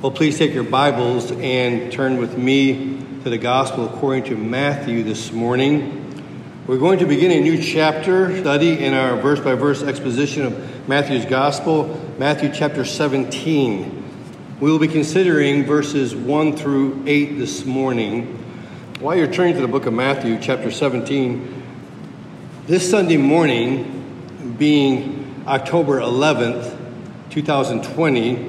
Well, please take your Bibles and turn with me to the Gospel according to Matthew this morning. We're going to begin a new chapter study in our verse-by-verse exposition of Matthew's Gospel, Matthew chapter 17. We will be considering verses 1 through 8 this morning. While you're turning to the book of Matthew chapter 17, this Sunday morning, being October 11th, 2020,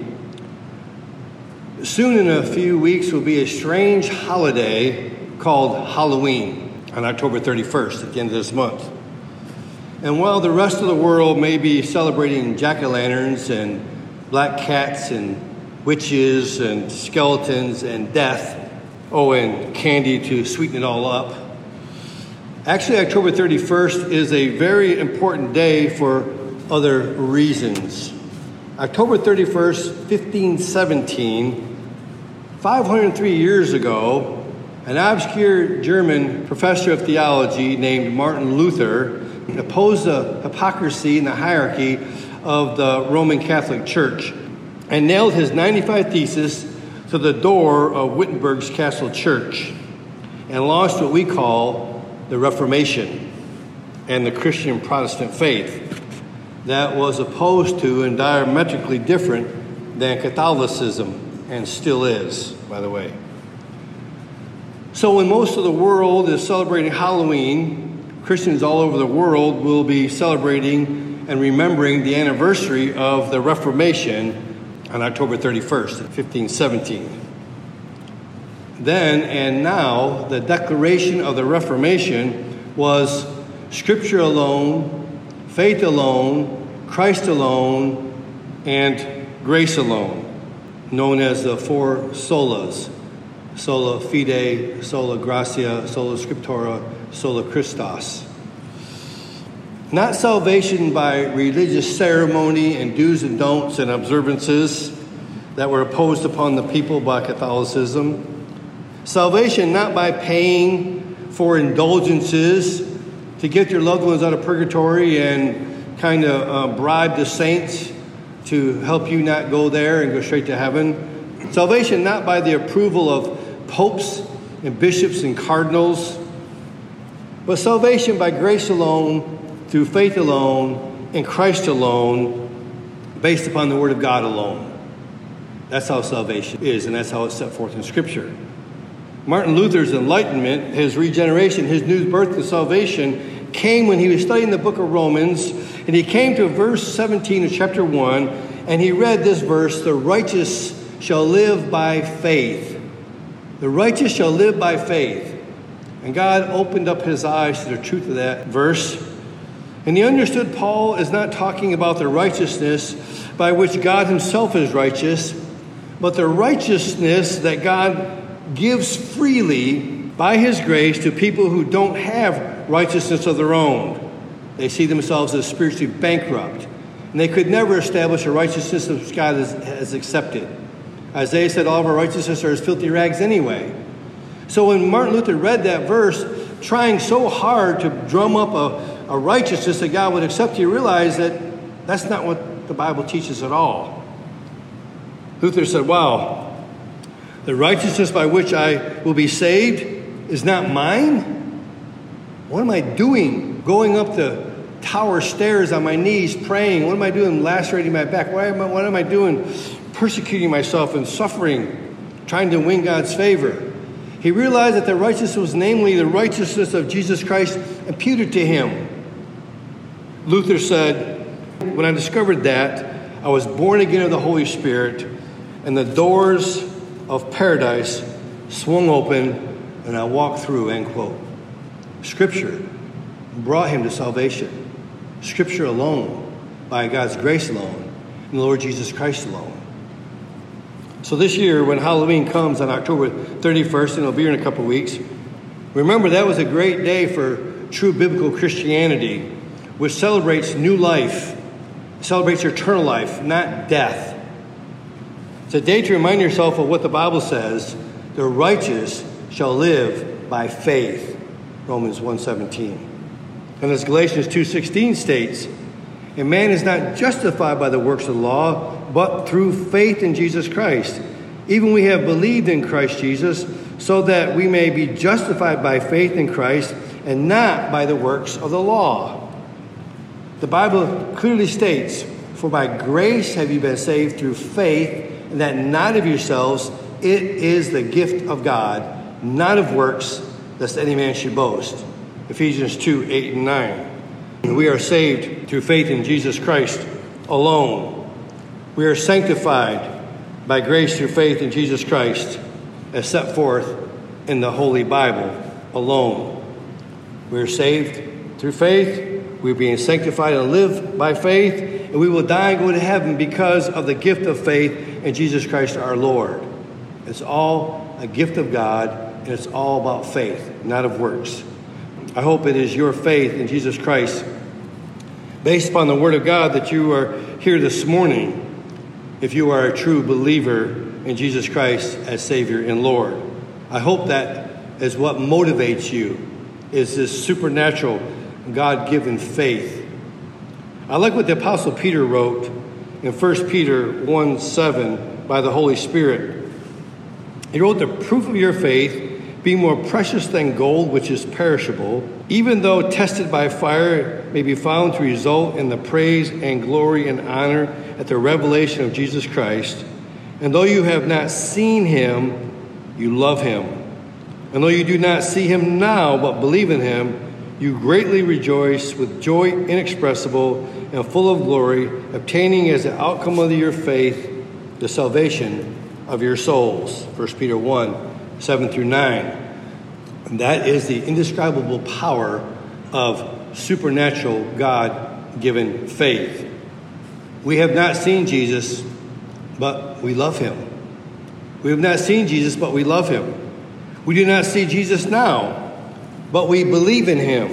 soon in a few weeks will be a strange holiday called Halloween on October 31st at the end of this month. And while the rest of the world may be celebrating jack-o'-lanterns and black cats and witches and skeletons and death, and candy to sweeten it all up, actually October 31st is a very important day for other reasons. October 31st, 1517, 503 years ago, an obscure German professor of theology named Martin Luther opposed the hypocrisy and the hierarchy of the Roman Catholic Church and nailed his 95 Theses to the door of Wittenberg's Castle Church and launched what we call the Reformation and the Christian Protestant faith that was opposed to and diametrically different than Catholicism, and still is, by the way. So when most of the world is celebrating Halloween, Christians all over the world will be celebrating and remembering the anniversary of the Reformation on October 31st, 1517. Then and now, the declaration of the Reformation was Scripture alone, faith alone, Christ alone, and grace alone, known as the four solas: sola fide, sola gratia, sola scriptura, sola Christus. Not salvation by religious ceremony and do's and don'ts and observances that were imposed upon the people by Catholicism. Salvation not by paying for indulgences to get your loved ones out of purgatory and kind of bribe the saints to help you not go there and go straight to heaven. Salvation not by the approval of popes and bishops and cardinals, but salvation by grace alone, through faith alone, in Christ alone, based upon the Word of God alone. That's how salvation is, and that's how it's set forth in Scripture. Martin Luther's enlightenment, his regeneration, his new birth and salvation came when he was studying the book of Romans, and he came to verse 17 of chapter 1, and he read this verse: the righteous shall live by faith. The righteous shall live by faith. And God opened up his eyes to the truth of that verse, and he understood Paul is not talking about the righteousness by which God himself is righteous, but the righteousness that God gives freely by his grace to people who don't have righteousness of their own. They see themselves as spiritually bankrupt, and they could never establish a righteousness which God has accepted. Isaiah said all of our righteousness are as filthy rags anyway. So when Martin Luther read that verse, trying so hard to drum up a righteousness that God would accept, he realized that that's not what the Bible teaches at all. Luther said, wow, the righteousness by which I will be saved is not mine? What am I doing going up the tower stairs on my knees praying? What am I doing lacerating my back? What am I doing persecuting myself and suffering, trying to win God's favor? He realized that the righteousness was namely the righteousness of Jesus Christ imputed to him. Luther said, when I discovered that, I was born again of the Holy Spirit, and the doors of paradise swung open, and I walked through, end quote. Scripture brought him to salvation. Scripture alone, by God's grace alone, and the Lord Jesus Christ alone. So this year, when Halloween comes on October 31st, and it'll be here in a couple of weeks, remember that was a great day for true biblical Christianity, which celebrates new life, celebrates eternal life, not death. It's a day to remind yourself of what the Bible says: the righteous shall live by faith, Romans 1:17. And as Galatians 2:16 states, a man is not justified by the works of the law, but through faith in Jesus Christ. even we have believed in Christ Jesus, so that we may be justified by faith in Christ and not by the works of the law. The Bible clearly states, "For by grace have you been saved through faith, and that not of yourselves, it is the gift of God, not of works, lest any man should boast." Ephesians 2:8 and 9. We are saved through faith in Jesus Christ alone. We are sanctified by grace through faith in Jesus Christ, as set forth in the Holy Bible alone. We are saved through faith. We're being sanctified and live by faith, and we will die and go to heaven because of the gift of faith in Jesus Christ our Lord. It's all a gift of God, and it's all about faith, not of works. I hope it is your faith in Jesus Christ, based upon the Word of God, that you are here this morning, if you are a true believer in Jesus Christ as Savior and Lord. I hope that is what motivates you, is this supernatural, God-given faith. I like what the Apostle Peter wrote in 1 Peter 1:7 by the Holy Spirit. He wrote, "The proof of your faith, being more precious than gold, which is perishable, even though tested by fire, may be found to result in the praise and glory and honor at the revelation of Jesus Christ. And though you have not seen him, you love him. And though you do not see him now, but believe in him, you greatly rejoice with joy inexpressible and full of glory, obtaining as the outcome of your faith the salvation of your souls." 1 Peter 1:7 through 9. And that is the indescribable power of supernatural God-given faith. We have not seen Jesus, but we love him. We have not seen Jesus, but we love him. We do not see Jesus now, but we believe in him.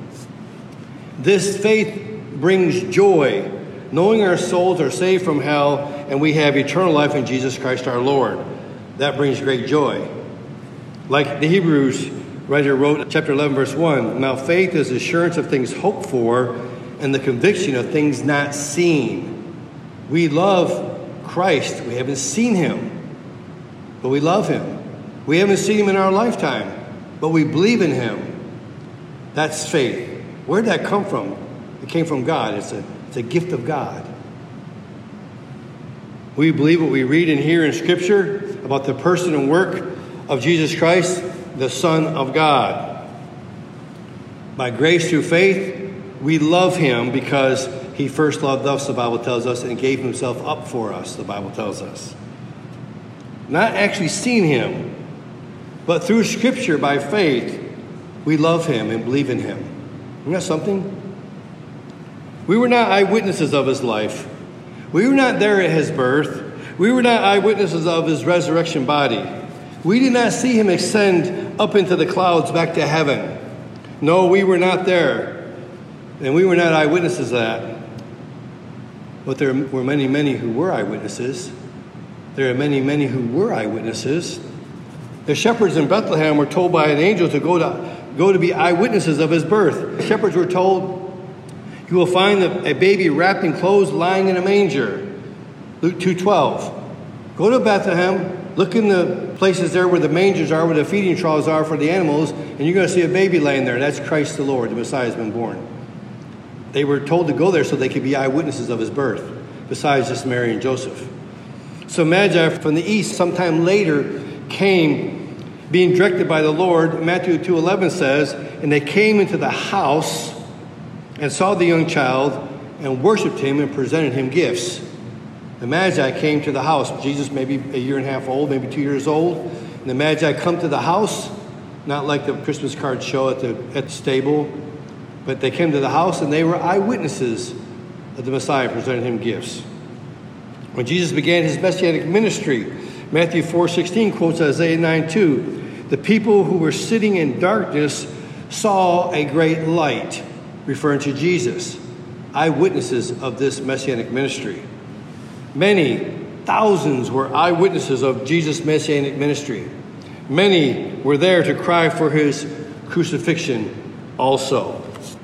This faith brings joy, knowing our souls are saved from hell and we have eternal life in Jesus Christ our Lord. That brings great joy. Like the Hebrews writer wrote, chapter 11, verse 1, "Now faith is assurance of things hoped for and the conviction of things not seen." We love Christ. We haven't seen him, but we love him. We haven't seen him in our lifetime, but we believe in him. That's faith. Where did that come from? It came from God. It's a gift of God. We believe what we read and hear in Scripture about the person and work of Jesus Christ, the Son of God. By grace through faith, we love him because he first loved us, the Bible tells us, and gave himself up for us, the Bible tells us. Not actually seen him, but through Scripture, by faith, we love him and believe in him. Isn't that something? We were not eyewitnesses of his life. We were not there at his birth. We were not eyewitnesses of his resurrection body. We did not see him ascend up into the clouds back to heaven. No, we were not there. And we were not eyewitnesses of that. But there were many, many who were eyewitnesses. There are many, many who were eyewitnesses. The shepherds in Bethlehem were told by an angel to go to be eyewitnesses of his birth. The shepherds were told, "You will find a baby wrapped in clothes lying in a manger." Luke 2:12. Go to Bethlehem, look in the places there where the mangers are, where the feeding troughs are for the animals, and you're going to see a baby laying there. That's Christ the Lord, the Messiah has been born. They were told to go there so they could be eyewitnesses of his birth, besides just Mary and Joseph. So Magi from the east sometime later came, being directed by the Lord. Matthew 2:11 says, "And they came into the house and saw the young child and worshipped him and presented him gifts." The Magi came to the house. Jesus maybe a year and a half old, maybe 2 years old. And the Magi come to the house, not like the Christmas card show at the stable, but they came to the house and they were eyewitnesses of the Messiah, presented him gifts. When Jesus began his messianic ministry, Matthew 4:16 quotes Isaiah 9:2. "The people who were sitting in darkness saw a great light," referring to Jesus. Eyewitnesses of this messianic ministry. Many, thousands, were eyewitnesses of Jesus' messianic ministry. Many were there to cry for his crucifixion also.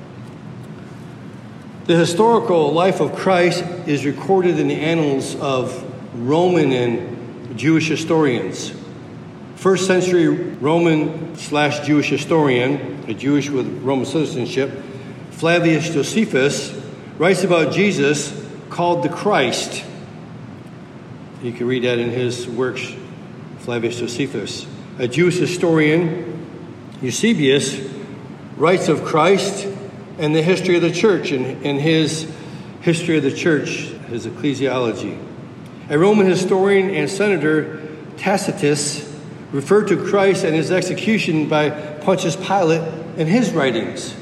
The historical life of Christ is recorded in the annals of Roman and Jewish historians. First century Roman/Jewish historian, a Jewish with Roman citizenship, Flavius Josephus, writes about Jesus called the Christ. You can read that in his works, Flavius Josephus. A Jewish historian, Eusebius, writes of Christ and the history of the church in his history of the church, his ecclesiology. A Roman historian and senator, Tacitus, referred to Christ and his execution by Pontius Pilate in his writings.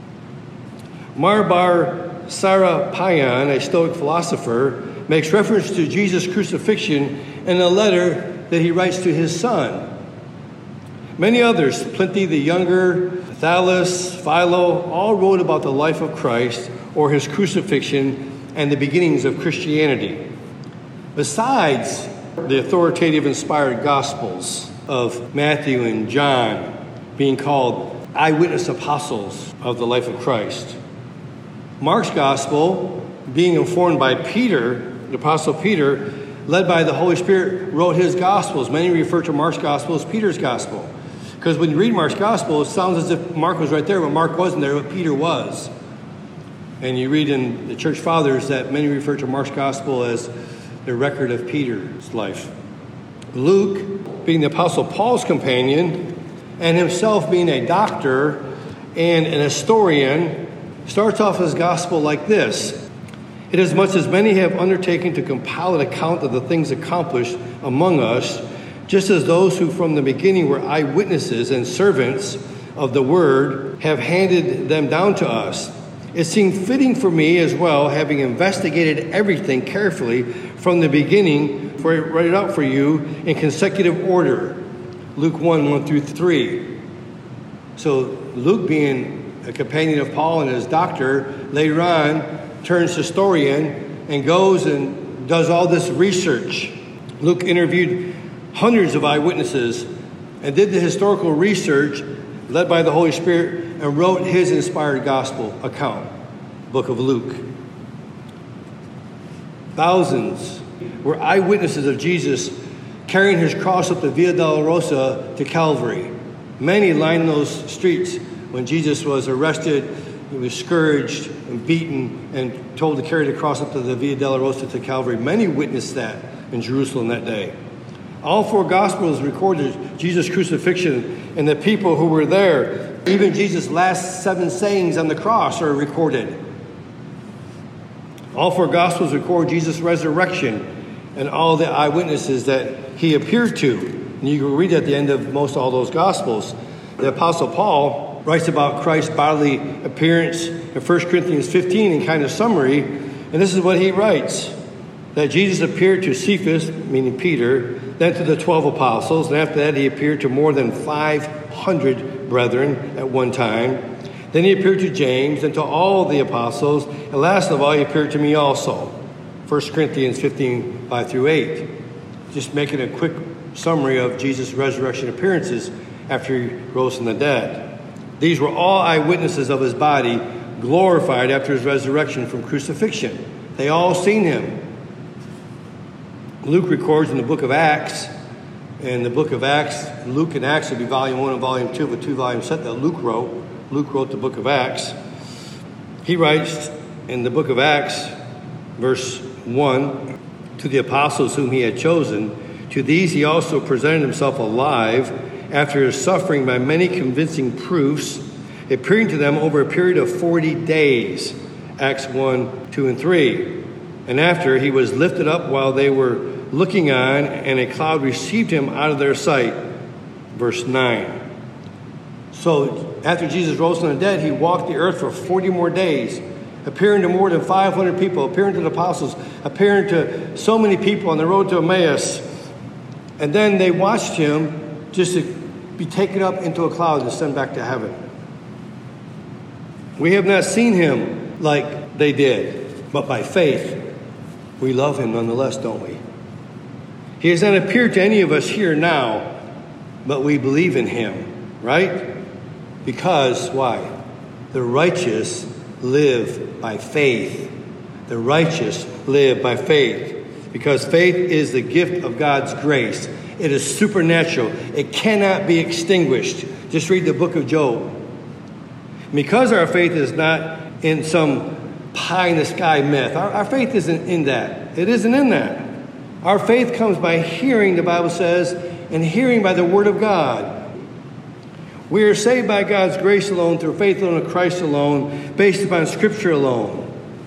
Marbar Sarapion, a Stoic philosopher, makes reference to Jesus' crucifixion in a letter that he writes to his son. Many others, Pliny the Younger, Thales, Philo, all wrote about the life of Christ or his crucifixion and the beginnings of Christianity. Besides the authoritative inspired Gospels of Matthew and John being called eyewitness apostles of the life of Christ. Mark's Gospel, being informed by Peter, the Apostle Peter, led by the Holy Spirit, wrote his Gospels. Many refer to Mark's Gospel as Peter's Gospel. Because when you read Mark's Gospel, it sounds as if Mark was right there, but Mark wasn't there, but Peter was. And you read in the Church Fathers that many refer to Mark's Gospel as the record of Peter's life. Luke, being the Apostle Paul's companion, and himself being a doctor and an historian, starts off his gospel like this: "Inasmuch as many have undertaken to compile an account of the things accomplished among us, just as those who from the beginning were eyewitnesses and servants of the word have handed them down to us, it seemed fitting for me as well, having investigated everything carefully from the beginning, for I write it out for you in consecutive order." Luke 1:1-3. So Luke, being a companion of Paul and his doctor, later on turns historian and goes and does all this research. Luke interviewed hundreds of eyewitnesses and did the historical research led by the Holy Spirit and wrote his inspired gospel account, book of Luke. Thousands were eyewitnesses of Jesus carrying his cross up the Via Dolorosa to Calvary. Many lined those streets when Jesus was arrested. He was scourged and beaten and told to carry the cross up to the Via Dolorosa to Calvary. Many witnessed that in Jerusalem that day. All four Gospels recorded Jesus' crucifixion and the people who were there. Even Jesus' last 7 sayings on the cross are recorded. All four Gospels record Jesus' resurrection and all the eyewitnesses that he appeared to. And you can read at the end of most all those Gospels. The Apostle Paul writes about Christ's bodily appearance in 1 Corinthians 15 in kind of summary. And this is what he writes: that Jesus appeared to Cephas, meaning Peter, then to the 12 apostles, and after that he appeared to more than 500 brethren at one time. Then he appeared to James and to all the apostles, and last of all he appeared to me also. 1 Corinthians 15:5-8. Just making a quick summary of Jesus' resurrection appearances after he rose from the dead. These were all eyewitnesses of his body glorified after his resurrection from crucifixion. They all seen him. Luke records in the book of Acts, and the book of Acts, Luke and Acts would be volume 1 and volume 2 of a 2-volume set that Luke wrote. Luke wrote the book of Acts. He writes in the book of Acts, verse 1, "To the apostles whom he had chosen, to these he also presented himself alive after his suffering by many convincing proofs, appearing to them over a period of 40 days. Acts 1, 2, and 3. And after he was lifted up while they were looking on, and a cloud received him out of their sight. Verse 9. So after Jesus rose from the dead, he walked the earth for 40 more days, appearing to more than 500 people, appearing to the apostles, appearing to so many people on the road to Emmaus. And then they watched him just to be taken up into a cloud and sent back to heaven. We have not seen him like they did, but by faith, we love him nonetheless, don't we? He has not appeared to any of us here now, but we believe in him, right? Because, why? The righteous live by faith. The righteous live by faith. because faith is the gift of God's grace. It is supernatural. It cannot be extinguished. Just read the book of Job. Because our faith is not in some pie-in-the-sky myth. Our faith isn't in that. It isn't in that. Our faith comes by hearing, the Bible says, and hearing by the Word of God. We are saved by God's grace alone, through faith alone in Christ alone, based upon Scripture alone.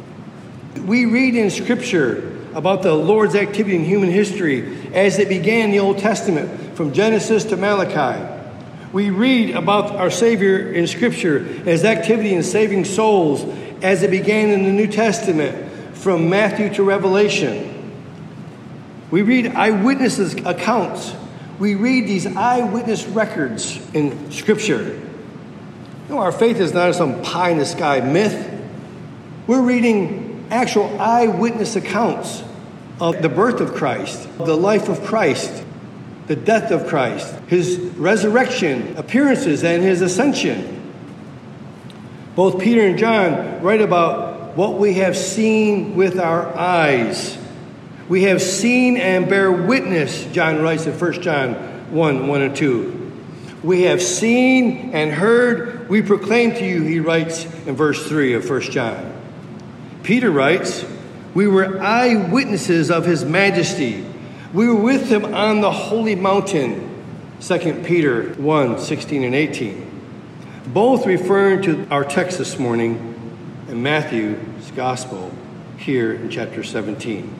We read in Scripture about the Lord's activity in human history as it began in the Old Testament, from Genesis to Malachi. We read about our Savior in Scripture, his activity in saving souls as it began in the New Testament, from Matthew to Revelation. We read eyewitnesses' accounts. We read these eyewitness records in Scripture. No, our faith is not some pie-in-the-sky myth. We're reading actual eyewitness accounts of the birth of Christ, the life of Christ, the death of Christ, his resurrection, appearances, and his ascension. Both Peter and John write about what we have seen with our eyes. We have seen and bear witness, John writes in 1 John 1 and 2. We have seen and heard, we proclaim to you, he writes in verse 3 of 1 John. Peter writes, we were eyewitnesses of his majesty. We were with him on the holy mountain, 2 Peter 1, 16 and 18. Both referring to our text this morning in Matthew's Gospel here in chapter 17.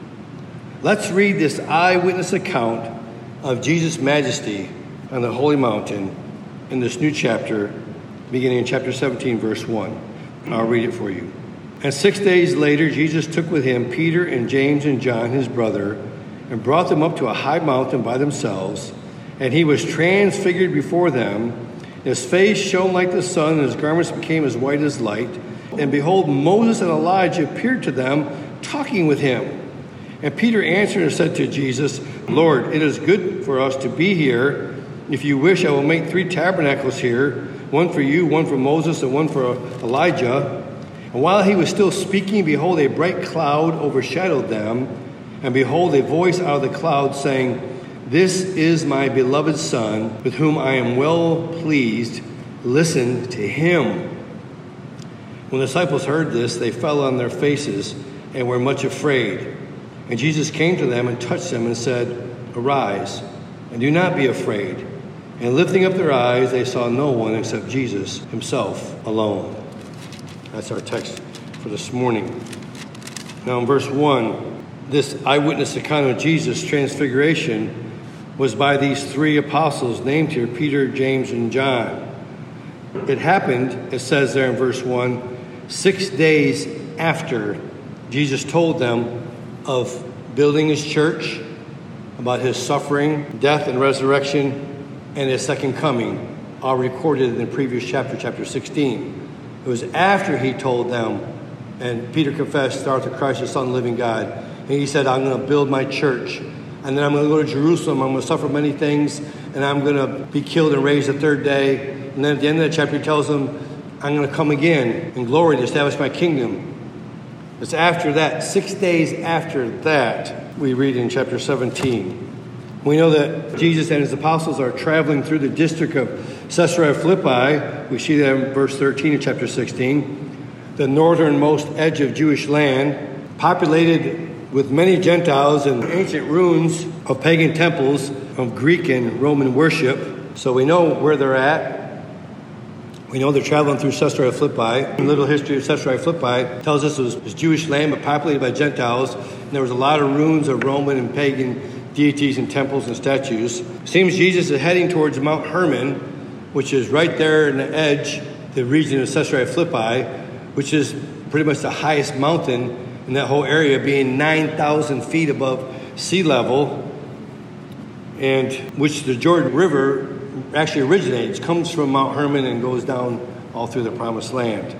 Let's read this eyewitness account of Jesus' majesty on the holy mountain in this new chapter, beginning in chapter 17, verse 1. I'll read it for you. And 6 days later, Jesus took with him Peter and James and John, his brother, and brought them up to a high mountain by themselves. And he was transfigured before them. His face shone like the sun, and his garments became as white as light. And behold, Moses and Elijah appeared to them, talking with him. And Peter answered and said to Jesus, Lord, it is good for us to be here. If you wish, I will make 3 tabernacles here, one for you, one for Moses, and one for Elijah. And while he was still speaking, behold, a bright cloud overshadowed them. And behold, a voice out of the cloud saying, this is my beloved Son, with whom I am well pleased. Listen to him. When the disciples heard this, they fell on their faces and were much afraid. And Jesus came to them and touched them and said, arise, and do not be afraid. And lifting up their eyes, they saw no one except Jesus himself alone. That's our text for this morning. Now in verse 1, this eyewitness account of Jesus' transfiguration was by these 3 apostles named here, Peter, James, and John. It happened, it says there in verse 1, 6 days after Jesus told them of building his church, about his suffering, death, and resurrection, and his second coming, all recorded in the previous chapter 16. It was after he told them, and Peter confessed, thou art the Christ, the Son of the living God. And he said, I'm going to build my church. And then I'm going to go to Jerusalem. I'm going to suffer many things. And I'm going to be killed and raised the 3rd day. And then at the end of the chapter, he tells them, I'm going to come again in glory to establish my kingdom. It's after that, 6 days after that, we read in chapter 17. We know that Jesus and his apostles are traveling through the district of Caesarea Philippi. We see that in verse 13 of chapter 16. The northernmost edge of Jewish land, populated with many Gentiles and ancient ruins of pagan temples of Greek and Roman worship. So we know where they're at. We know they're traveling through Caesarea Philippi. A little history of Caesarea Philippi tells us it was Jewish land, but populated by Gentiles. And there was a lot of ruins of Roman and pagan deities and temples and statues. It seems Jesus is heading towards Mount Hermon, which is right there in the edge, the region of Caesarea Philippi, which is pretty much the highest mountain in that whole area, being 9,000 feet above sea level, and which the Jordan River actually originates, comes from Mount Hermon and goes down all through the Promised Land.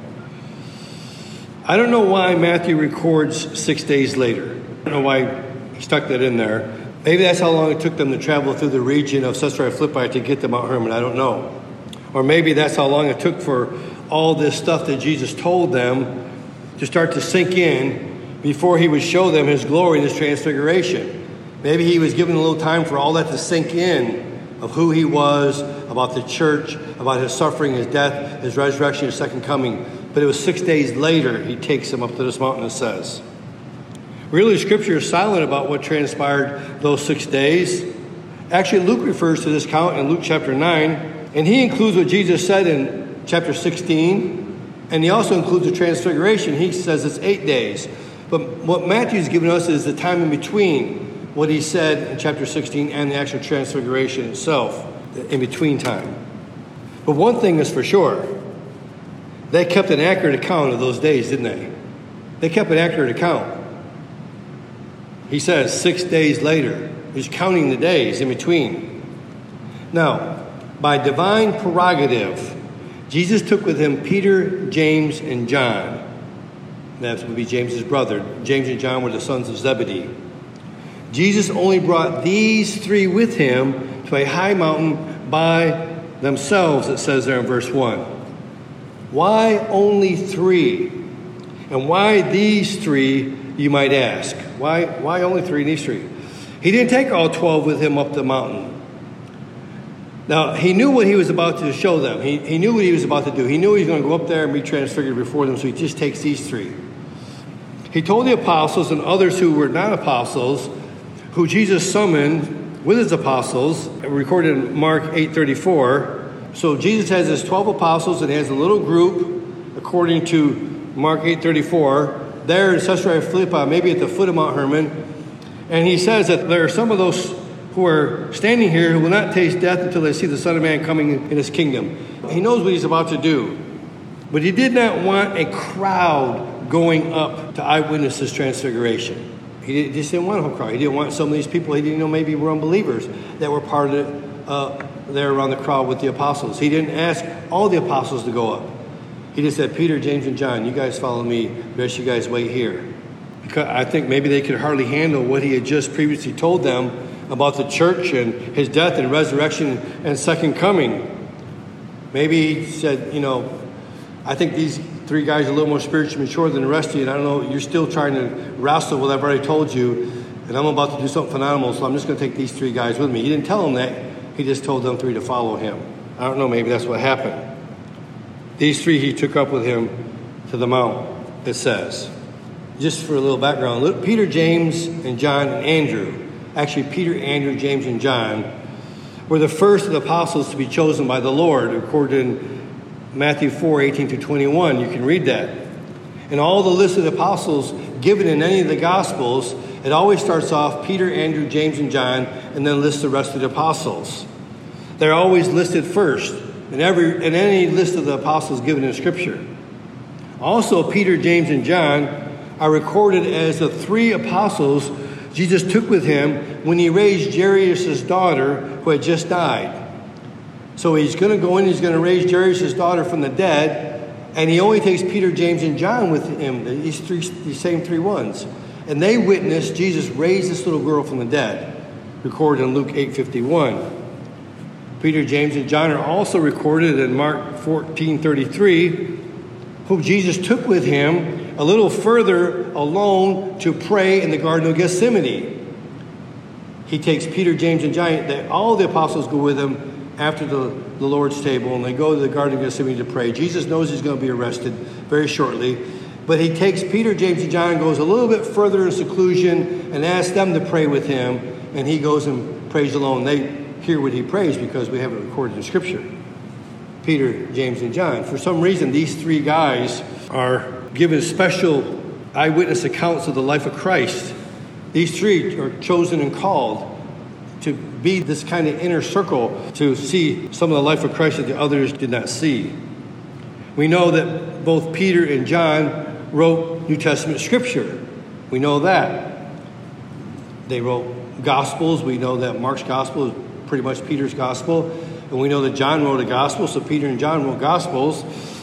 I don't know why Matthew records 6 days later. I don't know why he stuck that in there. Maybe that's how long it took them to travel through the region of Caesarea Philippi to get to Mount Hermon. I don't know. Or maybe that's how long it took for all this stuff that Jesus told them to start to sink in. before he would show them his glory in his transfiguration. Maybe he was given a little time for all that to sink in of who he was, about the church, about his suffering, his death, his resurrection, his second coming. But it was 6 days later he takes them up to this mountain and says. Really, Scripture is silent about what transpired those 6 days. Actually, Luke refers to this account in Luke chapter 9, and he includes what Jesus said in chapter 16, and he also includes the transfiguration. He says it's 8 days. But what Matthew's given us is the time in between what he said in chapter 16 and the actual transfiguration itself, the in-between time. But one thing is for sure, they kept an accurate account of those days, didn't they? They kept an accurate account. He says 6 days later. He's counting the days in between. Now, by divine prerogative, Jesus took with him Peter, James, and John. That would be James's brother. James and John were the sons of Zebedee. Jesus only brought these three with him to a high mountain by themselves, it says there in verse 1. Why only three? And why these three, you might ask? Why only three and these three? He didn't take all 12 with him up the mountain. Now, he knew what he was about to show them. He knew what he was about to do. He knew he was going to go up there and be transfigured before them, so he just takes these three. He told the apostles and others who were not apostles, who Jesus summoned with his apostles, recorded in Mark 8:34. So Jesus has his 12 apostles and he has a little group, according to Mark 8:34, there in Caesarea Philippi, maybe at the foot of Mount Hermon. And he says that there are some of those who are standing here who will not taste death until they see the Son of Man coming in his kingdom. He knows what he's about to do. But he did not want a crowd going up to eyewitness his transfiguration. He just didn't want a whole crowd. He didn't want some of these people he didn't know maybe were unbelievers that were part of it there around the crowd with the apostles. He didn't ask all the apostles to go up. He just said, Peter, James, and John, you guys follow me. The rest of you guys wait here. Because I think maybe they could hardly handle what he had just previously told them about the church and his death and resurrection and second coming. Maybe he said, I think these three guys are a little more spiritually mature than the rest of you, and I don't know, you're still trying to wrestle with what I've already told you, and I'm about to do something phenomenal, so I'm just going to take these three guys with me. He didn't tell them that. He just told them three to follow him. I don't know, maybe that's what happened. These three he took up with him to the mount, it says. Just for a little background, Peter, James, and John, and Andrew, actually Peter, Andrew, James, and John, were the first of the apostles to be chosen by the Lord, according to Matthew 4:18-21. You can read that. And all the list of the apostles given in any of the Gospels, it always starts off Peter, Andrew, James, and John, and then lists the rest of the apostles. They're always listed first in any list of the apostles given in Scripture. Also, Peter, James, and John are recorded as the three apostles Jesus took with him when he raised Jairus' daughter who had just died. So he's going to go in, he's going to raise Jairus' daughter from the dead, and he only takes Peter, James, and John with him, these same three ones. And they witnessed Jesus raise this little girl from the dead, recorded in Luke 8:51. Peter, James, and John are also recorded in Mark 14:33, whom Jesus took with him a little further alone to pray in the Garden of Gethsemane. He takes Peter, James, and John, all the apostles go with him after the Lord's table, and they go to the Garden of Gethsemane to pray. Jesus knows he's going to be arrested very shortly, but he takes Peter, James, and John, goes a little bit further in seclusion, and asks them to pray with him, and he goes and prays alone. They hear what he prays because we have it recorded in Scripture. Peter, James, and John. For some reason, these three guys are given special eyewitness accounts of the life of Christ. These three are chosen and called to be this kind of inner circle to see some of the life of Christ that the others did not see. We know that both Peter and John wrote New Testament Scripture. We know that. They wrote Gospels. We know that Mark's Gospel is pretty much Peter's Gospel. And we know that John wrote a Gospel, so Peter and John wrote Gospels.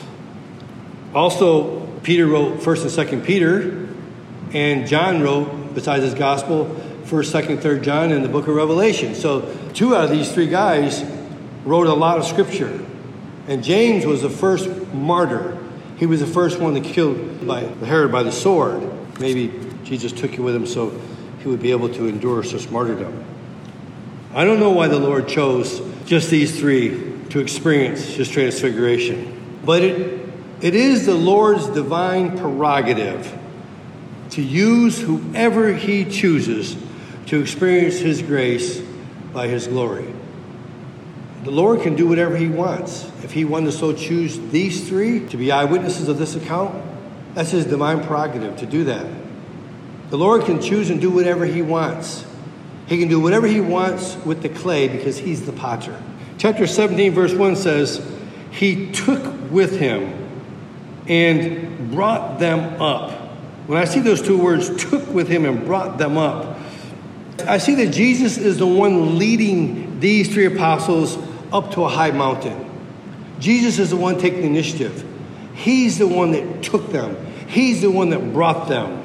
Also, Peter wrote 1st and 2nd Peter, and John wrote, besides his Gospel, 1st, 2nd, 3rd John, and the book of Revelation. So 2 out of these 3 guys wrote a lot of Scripture. And James was the first martyr. He was the first one to killed by Herod by the sword. Maybe Jesus took you with him so he would be able to endure such martyrdom. I don't know why the Lord chose just these three to experience his transfiguration, but it is the Lord's divine prerogative to use whoever he chooses to experience his grace by his glory. The Lord can do whatever he wants. If he wanted to so choose these three to be eyewitnesses of this account, that's his divine prerogative to do that. The Lord can choose and do whatever he wants. He can do whatever he wants with the clay because he's the potter. Chapter 17, verse 1 says, he took with him and brought them up. When I see those two words, took with him and brought them up, I see that Jesus is the one leading these three apostles up to a high mountain. Jesus is the one taking the initiative. He's the one that took them. He's the one that brought them.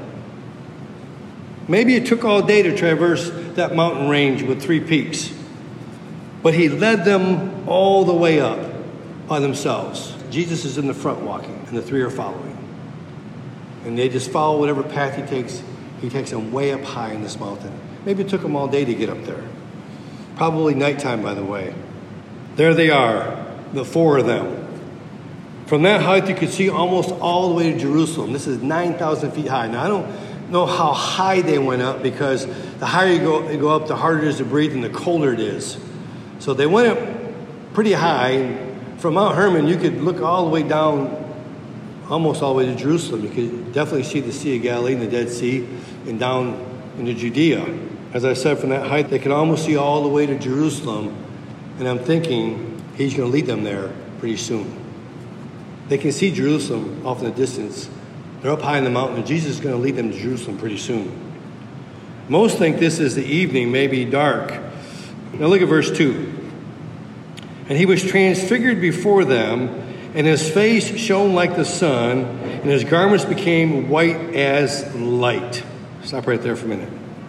Maybe it took all day to traverse that mountain range with three peaks, but he led them all the way up by themselves. Jesus is in the front walking, and the three are following. And they just follow whatever path he takes. He takes them way up high in this mountain. Maybe it took them all day to get up there. Probably nighttime, by the way. There they are, the four of them. From that height, you could see almost all the way to Jerusalem. This is 9,000 feet high. Now, I don't know how high they went up because the higher you go up, the harder it is to breathe and the colder it is. So they went up pretty high. From Mount Hermon, you could look all the way down, almost all the way to Jerusalem. You could definitely see the Sea of Galilee and the Dead Sea and down into Judea. As I said, from that height, they could almost see all the way to Jerusalem. And I'm thinking he's going to lead them there pretty soon. They can see Jerusalem off in the distance. They're up high in the mountain, and Jesus is going to lead them to Jerusalem pretty soon. Most think this is the evening, maybe dark. Now look at verse 2. And he was transfigured before them, and his face shone like the sun, and his garments became white as light. Stop right there for a minute.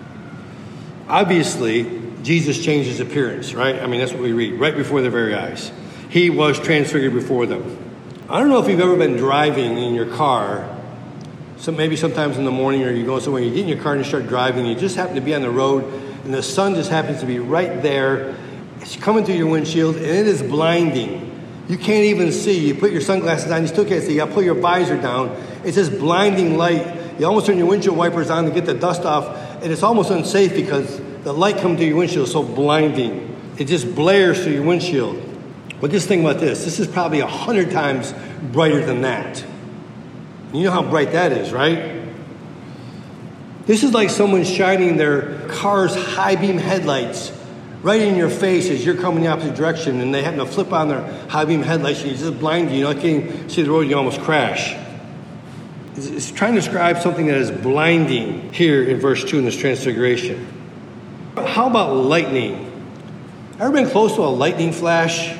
Obviously, Jesus changed his appearance, right? I mean, that's what we read, right before their very eyes. He was transfigured before them. I don't know if you've ever been driving in your car, so maybe sometimes in the morning or you go somewhere, you get in your car and you start driving, and you just happen to be on the road, and the sun just happens to be right there. It's coming through your windshield, and it is blinding. You can't even see. You put your sunglasses on, you still can't see. You got to pull your visor down. It's this blinding light. You almost turn your windshield wipers on to get the dust off, and it's almost unsafe because the light coming through your windshield is so blinding. It just blares through your windshield. But just think about this. This is probably 100 times brighter than that. You know how bright that is, right? This is like someone shining their car's high beam headlights right in your face as you're coming the opposite direction, and they happen to flip on their high beam headlights, and you just blind you. You can't see the road, you almost crash. It's trying to describe something that is blinding here in verse 2 in this transfiguration. How about lightning? Ever been close to a lightning flash?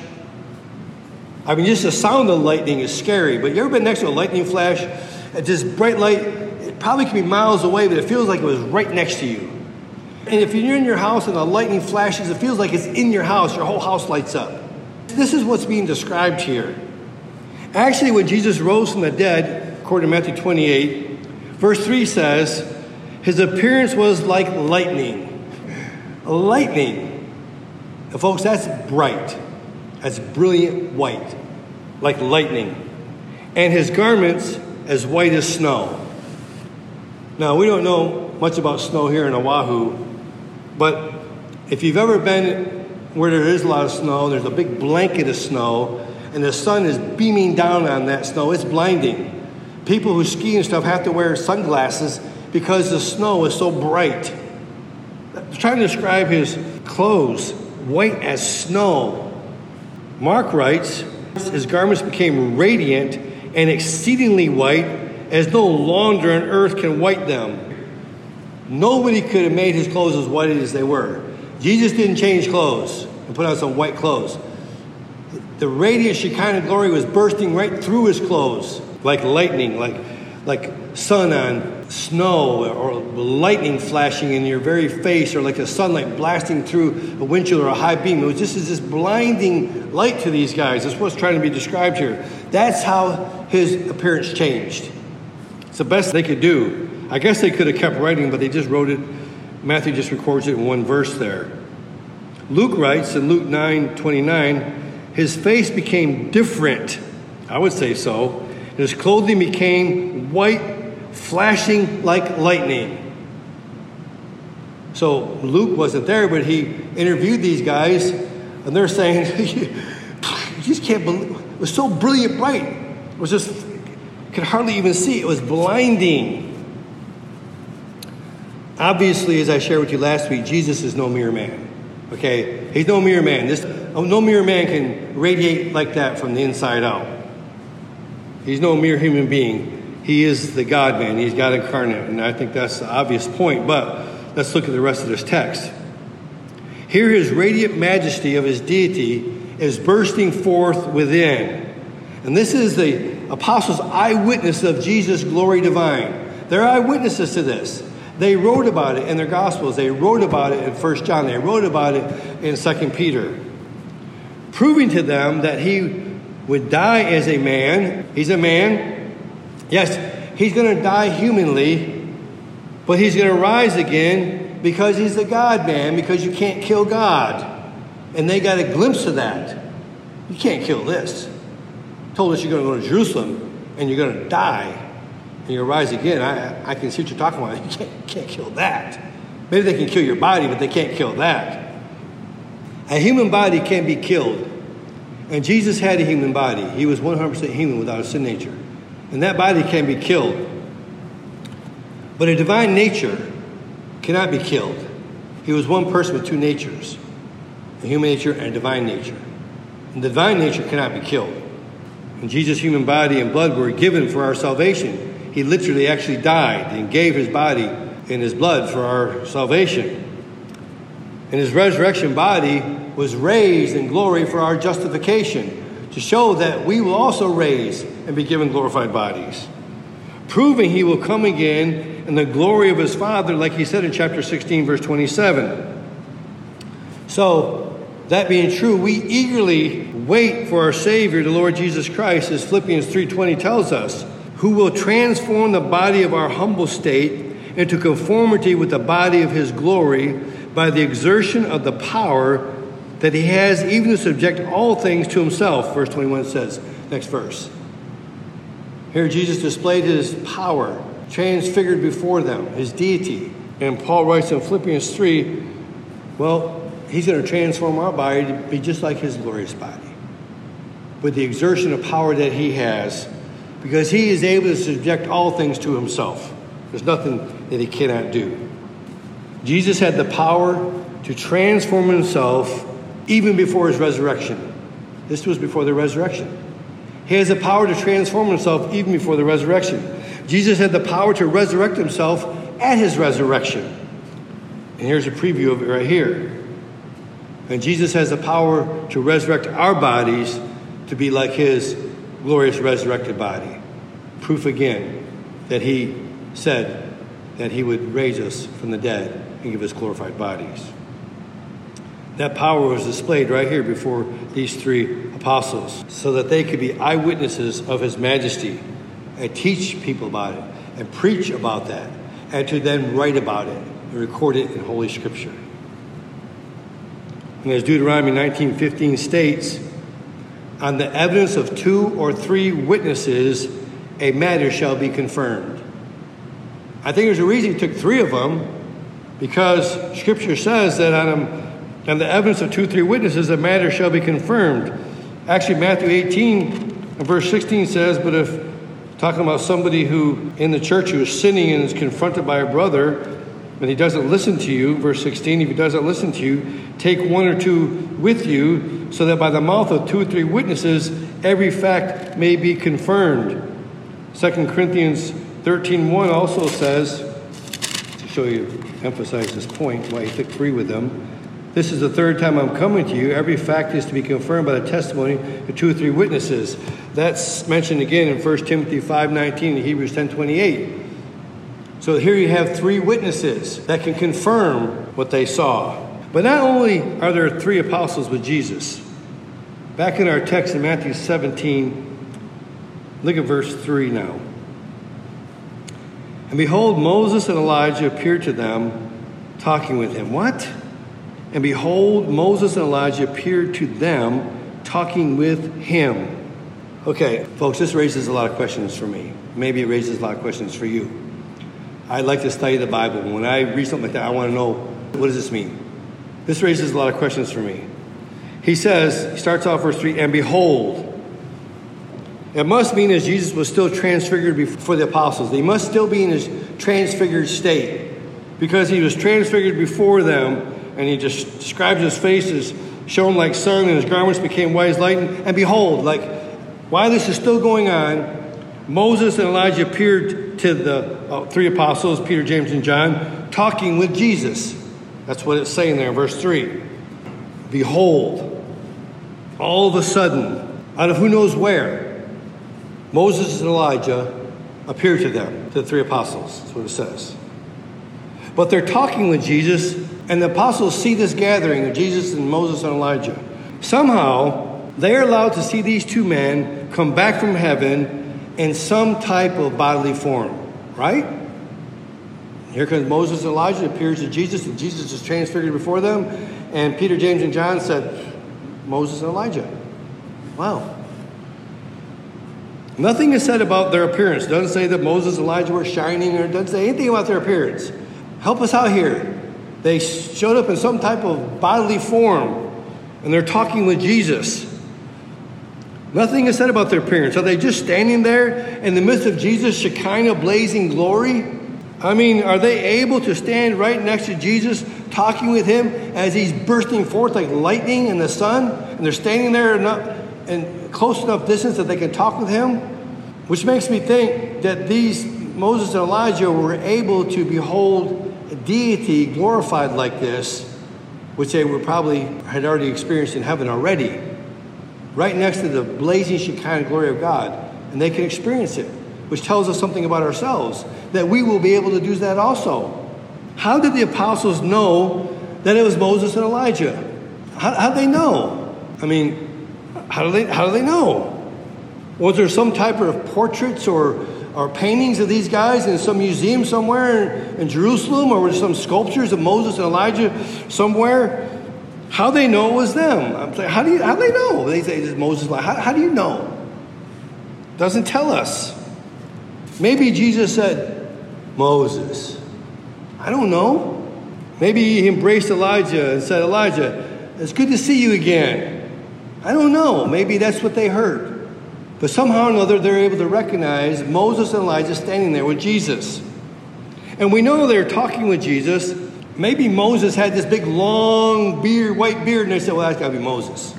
I mean, just the sound of lightning is scary, but you ever been next to a lightning flash? It's this bright light, it probably could be miles away, but it feels like it was right next to you. And if you're in your house and a lightning flashes, it feels like it's in your house. Your whole house lights up. This is what's being described here. Actually, when Jesus rose from the dead, according to Matthew 28, verse 3 says, his appearance was like lightning. Lightning. And folks, that's bright. That's brilliant white, like lightning. And his garments as white as snow. Now, we don't know much about snow here in Oahu, but if you've ever been where there is a lot of snow, there's a big blanket of snow, and the sun is beaming down on that snow, it's blinding. People who ski and stuff have to wear sunglasses because the snow is so bright. I'm trying to describe his clothes, white as snow. Mark writes, his garments became radiant and exceedingly white, as no launder on earth can white them. Nobody could have made his clothes as white as they were. Jesus didn't change clothes and put on some white clothes. The radiant Shekinah glory was bursting right through his clothes, like lightning, like sun on snow, or lightning flashing in your very face, or like the sunlight blasting through a windshield or a high beam. It was just this blinding light to these guys. That's what's trying to be described here. That's how his appearance changed. It's the best they could do. I guess they could have kept writing, but they just wrote it. Matthew just records it in one verse there. Luke writes in Luke 9:29, his face became different. I would say so. And his clothing became white, flashing like lightning. So Luke wasn't there, but he interviewed these guys, and they're saying, you just can't believe, it was so brilliant bright. It was just, could hardly even see. It was blinding. Obviously, as I shared with you last week, Jesus is no mere man. Okay? He's no mere man. No mere man can radiate like that from the inside out. He's no mere human being. He is the God-man. He's God incarnate. And I think that's the obvious point. But let's look at the rest of this text. Here his radiant majesty of his deity is bursting forth within. And this is the apostles' eyewitness of Jesus' glory divine. They're eyewitnesses to this. They wrote about it in their Gospels. They wrote about it in 1 John. They wrote about it in 2 Peter. Proving to them that he would die as a man. He's a man. Yes, he's going to die humanly, but he's going to rise again because he's the God-man, because you can't kill God. And they got a glimpse of that. You can't kill this. Told us you're going to go to Jerusalem and you're going to die and you'll rise again. I can see what you're talking about. You can't kill that. Maybe they can kill your body, but they can't kill that. A human body can be killed. And Jesus had a human body. He was 100% human without a sin nature. And that body can be killed. But a divine nature cannot be killed. He was one person with two natures. A human nature and a divine nature. And the divine nature cannot be killed. And Jesus' human body and blood were given for our salvation. He literally actually died and gave his body and his blood for our salvation. And his resurrection body was raised in glory for our justification, to show that we will also raise and be given glorified bodies. Proving he will come again in the glory of his Father, like he said in chapter 16, verse 27. So, that being true, we eagerly wait for our Savior, the Lord Jesus Christ, as Philippians 3:20 tells us, who will transform the body of our humble state into conformity with the body of his glory by the exertion of the power that he has even to subject all things to himself. Verse 21 says, next verse. Here Jesus displayed his power, transfigured before them, his deity. And Paul writes in Philippians 3, well, he's going to transform our body to be just like his glorious body, with the exertion of power that he has, because he is able to subject all things to himself. There's nothing that he cannot do. Jesus had the power to transform himself even before his resurrection. This was before the resurrection. He has the power to transform himself even before the resurrection. Jesus had the power to resurrect himself at his resurrection. And here's a preview of it right here. And Jesus has the power to resurrect our bodies to be like his glorious resurrected body. Proof again that he said that he would raise us from the dead and give us glorified bodies. That power was displayed right here before these three apostles so that they could be eyewitnesses of his majesty and teach people about it and preach about that and to then write about it and record it in Holy Scripture. And as Deuteronomy 19:15 states, on the evidence of 2 or 3 witnesses, a matter shall be confirmed. I think there's a reason he took 3 of them, because Scripture says that on the evidence of 2 or 3 witnesses, a matter shall be confirmed. Actually, Matthew 18 and verse 16 says, but if talking about somebody who in the church who is sinning and is confronted by a brother, and he doesn't listen to you, verse 16, if he doesn't listen to you, take 1 or 2 with you, so that by the mouth of 2 or 3 witnesses, every fact may be confirmed. 2 Corinthians 13:1 also says, to show you, emphasize this point, why he took 3 with them, this is the 3rd time I'm coming to you. Every fact is to be confirmed by the testimony of 2 or 3 witnesses. That's mentioned again in 1 Timothy 5:19 and Hebrews 10:28. So here you have 3 witnesses that can confirm what they saw. But not only are there 3 apostles with Jesus. Back in our text in Matthew 17, look at verse 3 now. And behold, Moses and Elijah appeared to them, talking with him. What? And behold, Moses and Elijah appeared to them, talking with him. Okay, folks, this raises a lot of questions for me. Maybe it raises a lot of questions for you. I like to study the Bible. When I read something like that, I want to know, what does this mean? This raises a lot of questions for me. He starts off verse 3, and behold. It must mean as Jesus was still transfigured before the apostles. He must still be in his transfigured state, because he was transfigured before them, and he just describes his face as shone like sun, and his garments became white as lightning. And behold, like while this is still going on, Moses and Elijah appeared to the three apostles, Peter, James, and John, talking with Jesus. That's what it's saying there in verse 3. Behold, all of a sudden, out of who knows where, Moses and Elijah appear to them, to the three apostles. That's what it says. But they're talking with Jesus, and the apostles see this gathering of Jesus and Moses and Elijah. Somehow, they're allowed to see these two men come back from heaven in some type of bodily form, right? Here comes Moses and Elijah, appears to Jesus, and Jesus is transfigured before them. And Peter, James, and John said, Moses and Elijah. Wow. Nothing is said about their appearance. It doesn't say that Moses and Elijah were shining, or it doesn't say anything about their appearance. Help us out here. They showed up in some type of bodily form, and they're talking with Jesus. Nothing is said about their appearance. Are they just standing there in the midst of Jesus' Shekinah blazing glory? I mean, are they able to stand right next to Jesus, talking with him as he's bursting forth like lightning in the sun? And they're standing there in close enough distance that they can talk with him? Which makes me think that these Moses and Elijah were able to behold a deity glorified like this, which they were probably had already experienced in heaven already, right next to the blazing Shekinah glory of God. And they can experience it, which tells us something about ourselves, that we will be able to do that also. How did the apostles know that it was Moses and Elijah? How did they know? I mean, how do they know? Was there some type of portraits or paintings of these guys in some museum somewhere in Jerusalem? Or were there some sculptures of Moses and Elijah somewhere? How do they know it was them? I'm saying, how do they know? They say it's Moses. How do you know? Doesn't tell us. Maybe Jesus said, Moses. I don't know. Maybe he embraced Elijah and said, Elijah, it's good to see you again. I don't know. Maybe that's what they heard. But somehow or another, they're able to recognize Moses and Elijah standing there with Jesus. And we know they're talking with Jesus. Maybe Moses had this big, long beard, white beard, and they said, well, that's got to be Moses.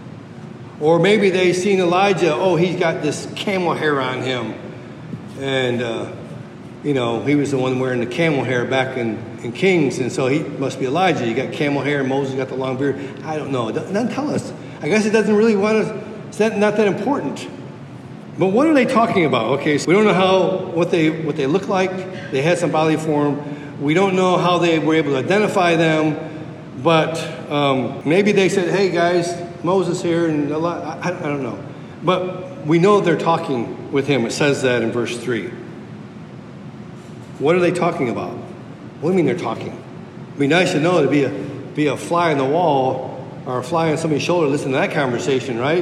Or maybe they seen Elijah, oh, he's got this camel hair on him. And, he was the one wearing the camel hair back in Kings, and so he must be Elijah. You got camel hair, and Moses got the long beard. I don't know. It doesn't tell us. I guess it doesn't really it's not that important. But what are they talking about? Okay, so we don't know what they look like. They had some bodily form. We don't know how they were able to identify them. But maybe they said, hey, guys, Moses here, and I don't know. But we know they're talking with him. It says that in verse 3. What are they talking about? What do you mean they're talking? It'd be nice to know to be a fly on the wall or a fly on somebody's shoulder, listen to that conversation, right?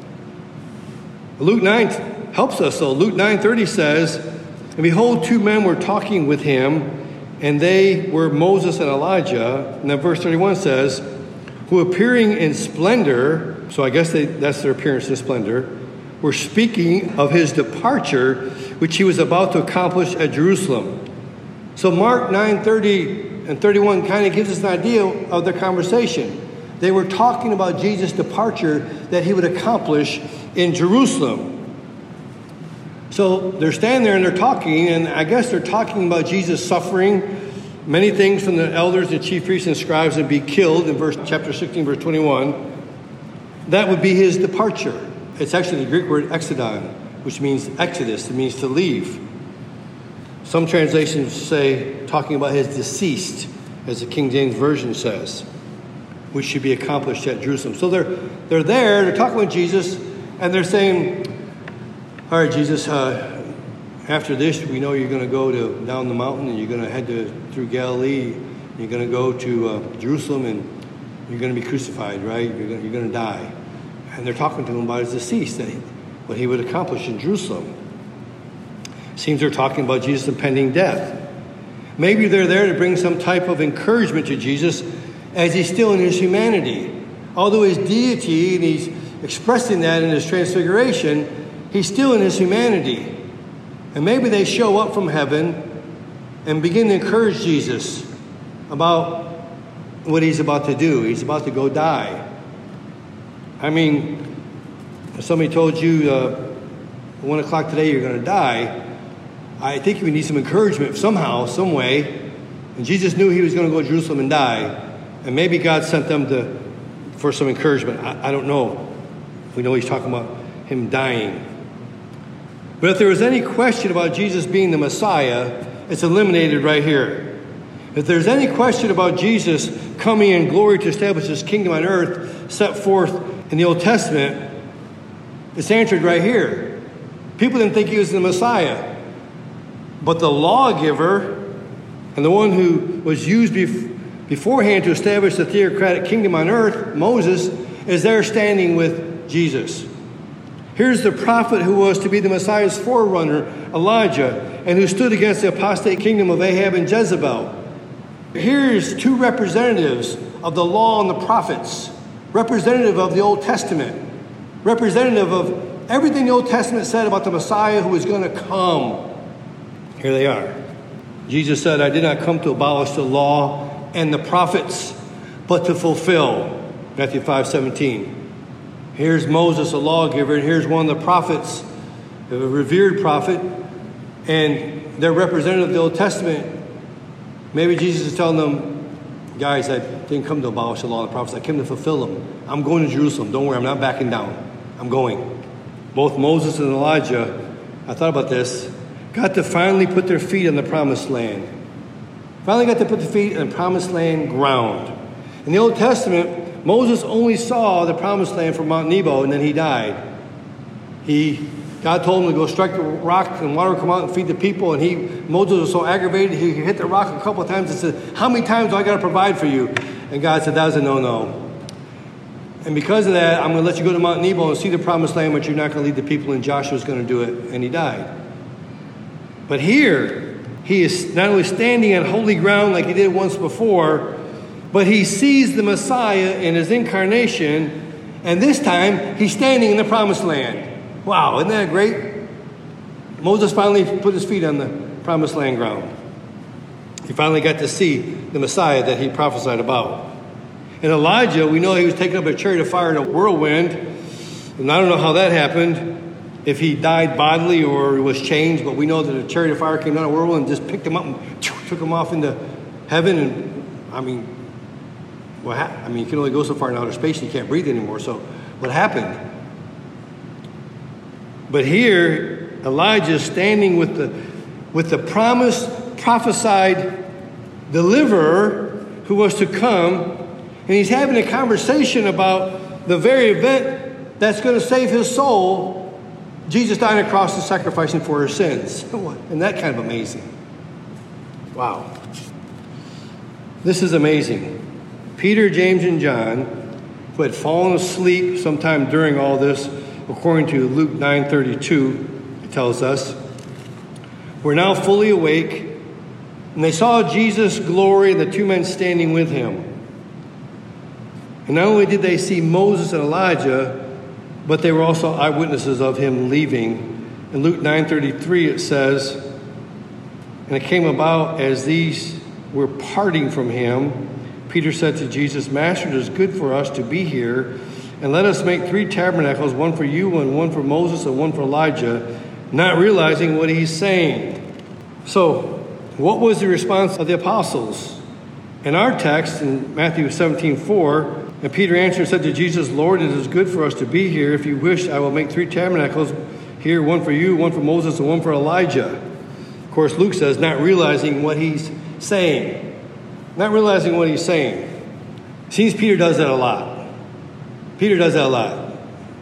Luke 9 helps us, though. Luke 9:30 says, and behold, two men were talking with him, and they were Moses and Elijah. And then verse 31 says, who appearing in splendor, so I guess that's their appearance in splendor, were speaking of his departure, which he was about to accomplish at Jerusalem. So Mark 9:30 and 31 kind of gives us an idea of their conversation. They were talking about Jesus' departure that he would accomplish in Jerusalem. So they're standing there and they're talking, and I guess they're talking about Jesus suffering many things from the elders, the chief priests, and scribes, and be killed in chapter 16, verse 21. That would be his departure. It's actually the Greek word exodon, which means exodus. It means to leave. Some translations say talking about his deceased, as the King James Version says, which should be accomplished at Jerusalem. So they're there, they're talking with Jesus, and they're saying, all right, Jesus, After this, we know you're going to go down the mountain and you're going to head through Galilee. You're going to go to Jerusalem and you're going to be crucified, right? You're going to die. And they're talking to him about his decease, what he would accomplish in Jerusalem. Seems they're talking about Jesus' impending death. Maybe they're there to bring some type of encouragement to Jesus as he's still in his humanity. Although his deity, and he's expressing that in his transfiguration, he's still in his humanity. And maybe they show up from heaven and begin to encourage Jesus about what he's about to do. He's about to go die. I mean, if somebody told you 1 o'clock today you're going to die, I think you would need some encouragement somehow, some way. And Jesus knew he was going to go to Jerusalem and die. And maybe God sent them for some encouragement. I don't know. We know he's talking about him dying. But if there was any question about Jesus being the Messiah, it's eliminated right here. If there's any question about Jesus coming in glory to establish his kingdom on earth set forth in the Old Testament, it's answered right here. People didn't think he was the Messiah. But the lawgiver and the one who was used beforehand to establish the theocratic kingdom on earth, Moses, is there standing with Jesus. Here's the prophet who was to be the Messiah's forerunner, Elijah, and who stood against the apostate kingdom of Ahab and Jezebel. Here's two representatives of the law and the prophets, representative of the Old Testament, representative of everything the Old Testament said about the Messiah who was going to come. Here they are. Jesus said, I did not come to abolish the law and the prophets, but to fulfill. Matthew 5:17. Here's Moses, a lawgiver, and here's one of the prophets, a revered prophet, and they're representative of the Old Testament. Maybe Jesus is telling them, guys, I didn't come to abolish the law and the prophets. I came to fulfill them. I'm going to Jerusalem. Don't worry, I'm not backing down. I'm going. Both Moses and Elijah, I thought about this, got to finally put their feet on the promised land. Finally got to put their feet on the promised land ground. In the Old Testament, Moses only saw the promised land from Mount Nebo, and then he died. God told him to go strike the rock and water would come out and feed the people. And Moses was so aggravated, he hit the rock a couple of times and said, how many times do I got to provide for you? And God said, that was a no-no. And because of that, I'm going to let you go to Mount Nebo and see the promised land, but you're not going to lead the people, and Joshua's going to do it. And he died. But here, he is not only standing on holy ground like he did once before, but he sees the Messiah in his incarnation, and this time, he's standing in the promised land. Wow, isn't that great? Moses finally put his feet on the promised land ground. He finally got to see the Messiah that he prophesied about. And Elijah, we know he was taken up in a chariot of fire in a whirlwind. And I don't know how that happened, if he died bodily or was changed, but we know that a chariot of fire came down a whirlwind and just picked him up and took him off into heaven. And you can only go so far in outer space and you can't breathe anymore. So what happened? But here, Elijah is standing with the promised, prophesied deliverer who was to come, and he's having a conversation about the very event that's going to save his soul, Jesus dying on the cross and sacrificing for his sins. Isn't that kind of amazing? Wow. This is amazing. Peter, James, and John, who had fallen asleep sometime during all this, according to Luke 9:32, it tells us, were now fully awake, and they saw Jesus' glory and the two men standing with him. And not only did they see Moses and Elijah, but they were also eyewitnesses of him leaving. In Luke 9:33 it says, and it came about as these were parting from him, Peter said to Jesus, Master, it is good for us to be here, and let us make 3 tabernacles, one for you and one for Moses and one for Elijah, not realizing what he's saying. So, what was the response of the apostles? In our text, in Matthew 17:4, and Peter answered and said to Jesus, Lord, it is good for us to be here. If you wish, I will make 3 tabernacles here, one for you, one for Moses, and one for Elijah. Of course, Luke says, not realizing what he's saying. Not realizing what he's saying. Seems Peter does that a lot. Peter does that a lot.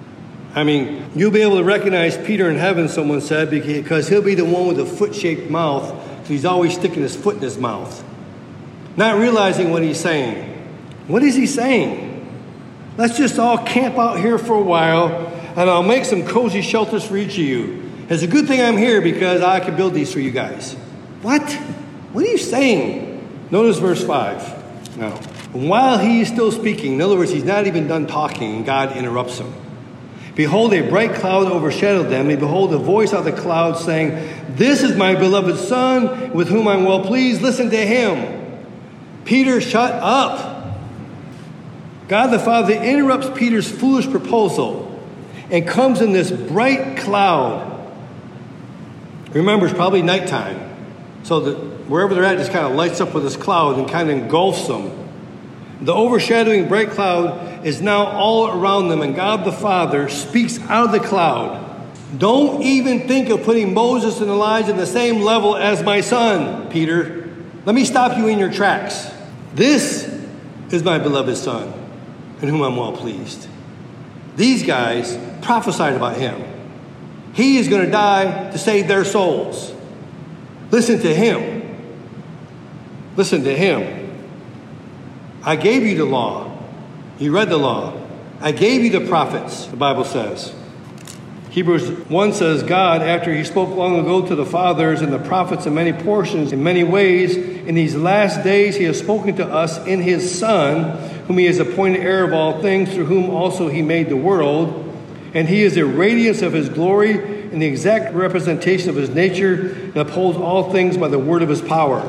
I mean, you'll be able to recognize Peter in heaven, someone said, because he'll be the one with a foot-shaped mouth. So he's always sticking his foot in his mouth, not realizing what he's saying. What is he saying? Let's just all camp out here for a while, and I'll make some cozy shelters for each of you. It's a good thing I'm here because I can build these for you guys. What? What are you saying? Notice verse 5. Now, while he is still speaking, in other words, he's not even done talking, and God interrupts him. Behold, a bright cloud overshadowed them, and behold, a voice out of the cloud saying, "This is my beloved Son, with whom I'm well pleased. Listen to him." Peter, shut up. God the Father interrupts Peter's foolish proposal and comes in this bright cloud. Remember, it's probably nighttime. So that wherever they're at, just kind of lights up with this cloud and kind of engulfs them. The overshadowing bright cloud is now all around them, and God the Father speaks out of the cloud. Don't even think of putting Moses and Elijah in the same level as my son, Peter. Let me stop you in your tracks. This is my beloved Son, in whom I'm well pleased. These guys prophesied about him. He is going to die to save their souls. Listen to him. Listen to him. I gave you the law. You read the law. I gave you the prophets, the Bible says. Hebrews 1 says, God, after he spoke long ago to the fathers and the prophets in many portions, in many ways, in these last days he has spoken to us in his Son, whom he has appointed heir of all things, through whom also he made the world. And he is the radiance of his glory and the exact representation of his nature, and upholds all things by the word of his power.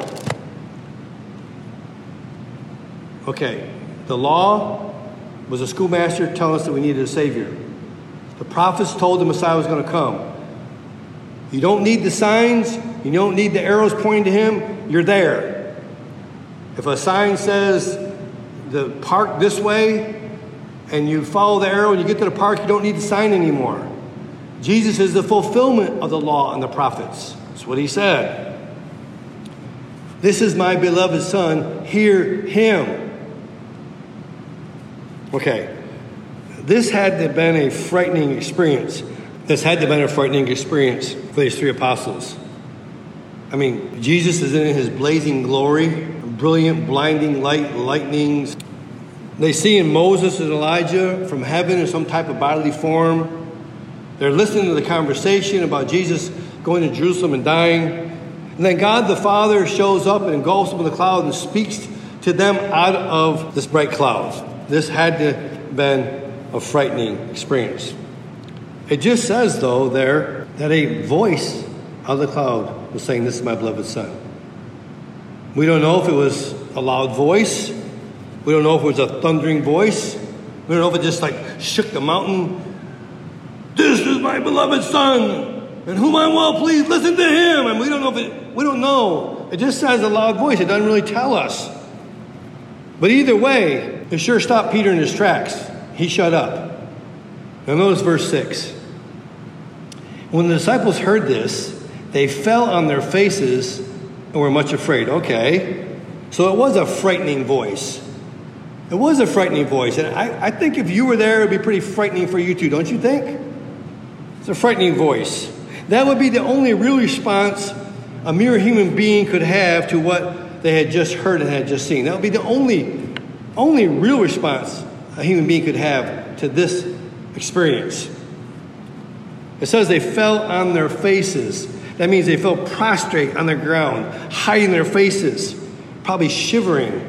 Okay, the law was a schoolmaster telling us that we needed a Savior. The prophets told the Messiah was going to come. You don't need the signs. You don't need the arrows pointing to him. You're there. If a sign says the park this way, and you follow the arrow and you get to the park, you don't need the sign anymore. Jesus is the fulfillment of the law and the prophets. That's what he said. This is my beloved Son. Hear him. Okay. This had to have been a frightening experience. This had to have been a frightening experience for these three apostles. I mean, Jesus is in his blazing glory, brilliant, blinding light, lightnings. They see in Moses and Elijah from heaven in some type of bodily form. They're listening to the conversation about Jesus going to Jerusalem and dying. And then God the Father shows up and engulfs them in the cloud and speaks to them out of this bright cloud. This had to have been a frightening experience. It just says, though, there that a voice out of the cloud was saying, "This is my beloved Son." We don't know if it was a loud voice. We don't know if it was a thundering voice. We don't know if it just like shook the mountain. This is my beloved Son, in whom I'm well pleased. Listen to him. And we don't know. It just says a loud voice. It doesn't really tell us. But either way, it sure stopped Peter in his tracks. He shut up. Now notice verse 6. When the disciples heard this, they fell on their faces and were much afraid. Okay, so it was a frightening voice. It was a frightening voice. And I think if you were there, it would be pretty frightening for you too, don't you think? It's a frightening voice. That would be the only real response a mere human being could have to what they had just heard and had just seen. That would be the only real response a human being could have to this experience. It says they fell on their faces. That means they fell prostrate on the ground, hiding their faces, probably shivering,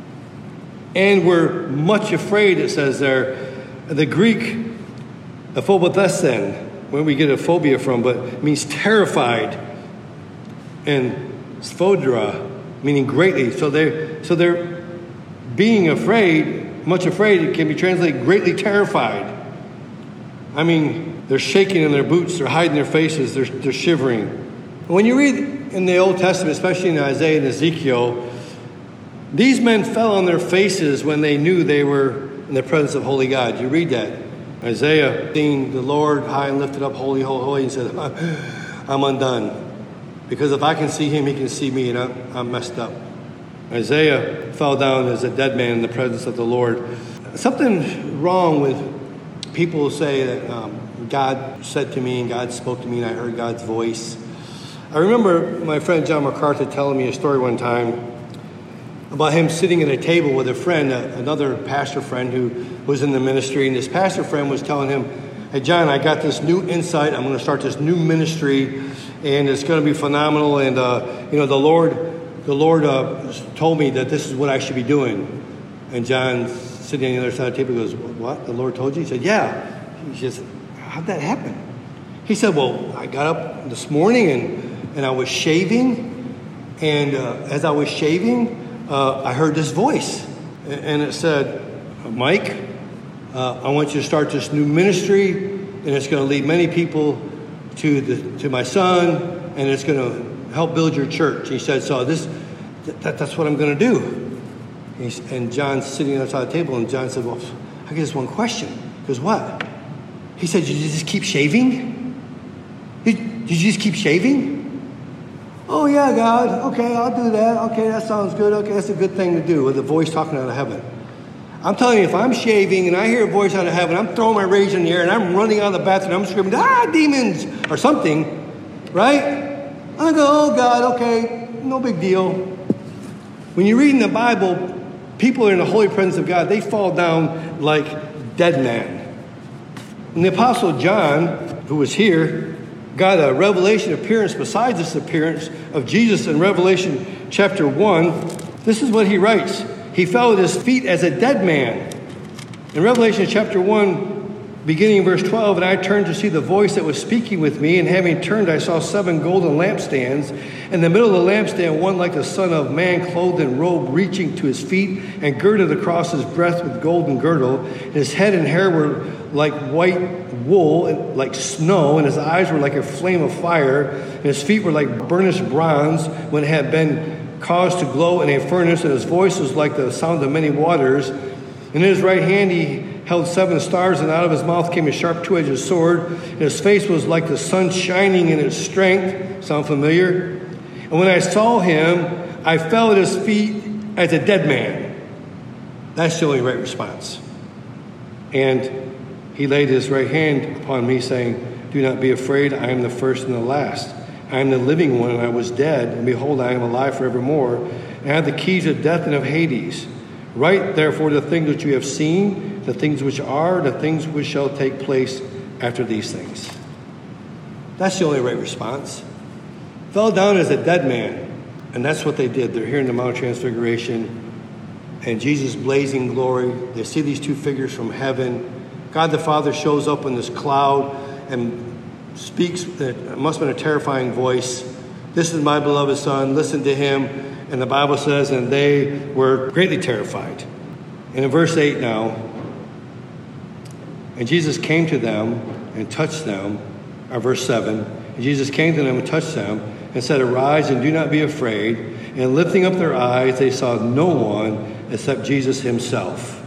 and were much afraid, it says there. The Greek, aphobothesen, where we get a phobia from, but it means terrified, and sphodra, meaning greatly. So they're being afraid, much afraid. It can be translated greatly terrified. I mean, they're shaking in their boots, they're hiding their faces, they're shivering. When you read in the Old Testament, especially in Isaiah and Ezekiel, these men fell on their faces when they knew they were in the presence of holy God. You read that. Isaiah, seeing the Lord high and lifted up, holy, holy, holy, and said, I'm undone. Because if I can see him, he can see me, and I'm messed up. Isaiah fell down as a dead man in the presence of the Lord. Something wrong with people say that God said to me and God spoke to me and I heard God's voice. I remember my friend John MacArthur telling me a story one time about him sitting at a table with a friend, another pastor friend who was in the ministry. And this pastor friend was telling him, "Hey, John, I got this new insight. I'm going to start this new ministry, and it's going to be phenomenal. And, the Lord told me that this is what I should be doing." And John, sitting on the other side of the table, goes, "What? The Lord told you?" He said, "Yeah." He says, "How'd that happen?" He said, "Well, I got up this morning and I was shaving. And as I was shaving, I heard this voice. And it said, 'Mike, I want you to start this new ministry, and it's going to lead many people to my son, and it's going to help build your church.'" He said, "So that's what I'm going to do." And John's sitting outside the table, and John said, "Well, I get this one question." He goes, "What?" He said, "Did you just keep shaving? Did you just keep shaving?" "Oh, yeah, God. Okay, I'll do that. Okay, that sounds good. Okay, that's a good thing to do," with a voice talking out of heaven. I'm telling you, if I'm shaving and I hear a voice out of heaven, I'm throwing my rage in the air and I'm running out of the bathroom and I'm screaming, demons, or something, right? I go, "Oh, God, okay, no big deal." When you read in the Bible, people are in the holy presence of God, they fall down like dead men. And the Apostle John, who was here, got a revelation appearance besides this appearance of Jesus in Revelation chapter 1. This is what he writes. He fell at his feet as a dead man. In Revelation chapter 1, beginning in verse 12, "And I turned to see the voice that was speaking with me, and having turned, I saw 7 golden lampstands. In the middle of the lampstand, one like the Son of Man, clothed in robe, reaching to his feet, and girded across his breast with golden girdle. And his head and hair were like white wool, like snow, and his eyes were like a flame of fire, and his feet were like burnished bronze when it had been caused to glow in a furnace, and his voice was like the sound of many waters. And in his right hand he held 7 stars, and out of his mouth came a sharp 2-edged sword, and his face was like the sun shining in its strength." Sound familiar? "And when I saw him, I fell at his feet as a dead man." That's the only right response. "And he laid his right hand upon me, saying, 'Do not be afraid. I am the first and the last. I am the living one, and I was dead, and behold, I am alive forevermore. And I have the keys of death and of Hades. Write, therefore, the things which you have seen, the things which are, the things which shall take place after these things.'" That's the only right response. Fell down as a dead man. And that's what they did. They're here in the Mount of Transfiguration. And Jesus' blazing glory. They see these 2 figures from heaven. God the Father shows up in this cloud and speaks. It must have been a terrifying voice. "This is my beloved Son. Listen to him." And the Bible says, and they were greatly terrified. And in verse 8 now, "And Jesus came to them and touched them," or verse 7, "And Jesus came to them and touched them and said, 'Arise and do not be afraid.' And lifting up their eyes, they saw no one except Jesus himself.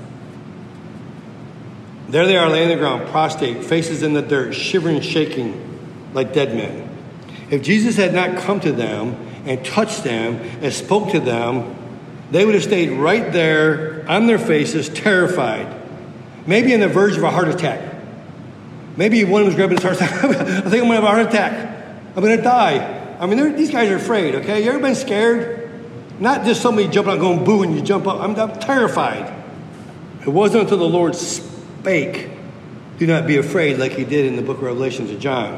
There they are laying on the ground, prostrate, faces in the dirt, shivering, shaking like dead men. If Jesus had not come to them and touched them and spoke to them, they would have stayed right there on their faces, terrified. Maybe on the verge of a heart attack. Maybe one of them was grabbing his heart attack. "I think I'm going to have a heart attack. I'm going to die." I mean, these guys are afraid, okay? You ever been scared? Not just somebody jumping out going boo and you jump up. I'm terrified. It wasn't until the Lord spake, "Do not be afraid," like he did in the book of Revelation to John.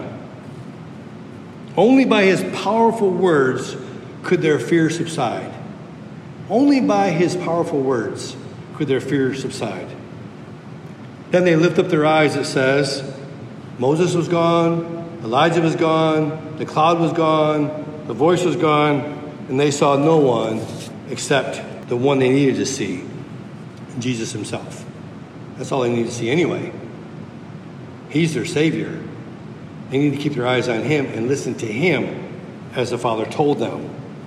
Only by his powerful words could their fear subside. Only by his powerful words could their fear subside. Then they lift up their eyes, it says. Moses was gone, Elijah was gone, the cloud was gone, the voice was gone, and they saw no one except the one they needed to see, Jesus himself. That's all they needed to see anyway. He's their Savior. They need to keep their eyes on him and listen to him as the Father told them.